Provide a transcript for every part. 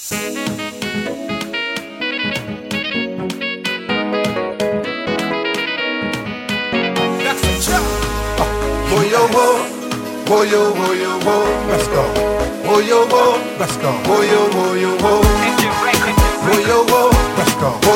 Let's go. Let's go. Let's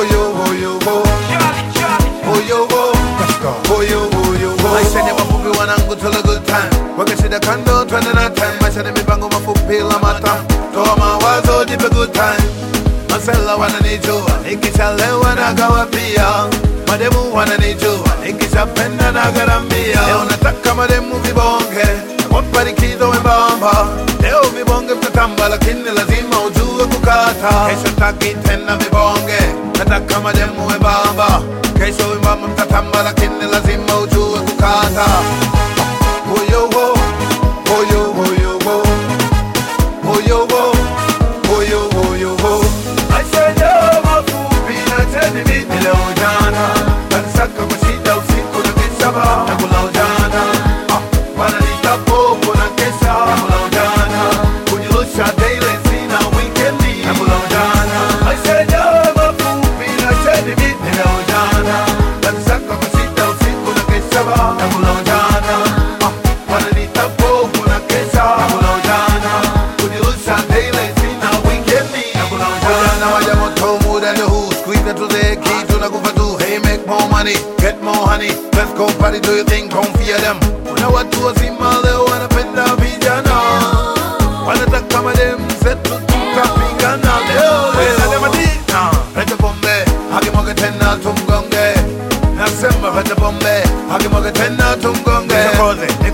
go. Maisha ni mafupi wanangu, tula good time. Wakashida kando, twende na time. Maisha ni mipango mafupi la matam. Toa mawazo, jipe good time. Masela wananijua, nikishalewa nagawa pia. Mademu wananijua, nikishapenda nagaramia. Leo nataka mademu vibonge, waparikizo wembamba. Leo vibonge mtatamba, lakini lazima ujue kukata. Kesho taki tena vibonge, nataka mademu wembamba. Kesho wembamba mtatamba, lakini lazima ujue kukata. Oyo wo, oyo oyo wo, oyo wo, oyo oyo wo. Maisha leo mafupi na teni mimi leo jana. Nanisaka kwa shida usiku na kesha ba nakula ujana. Wananiita popo na kesha nakula ujana. Kunirusha daily sina weekendi nakula ujana. Maisha leo mafupi na teni mimi leo jana. Nanisaka kwa shida usiku na kesha ba nakula ujana. Wananiita popo na kesha nakula ujana. Kunirusha daily sina weekendi nakula ujana. Waja moto muda ndio huu, squeeze to the key tunakufa tu. Hey, make more money, get more honey. Let's go party, do it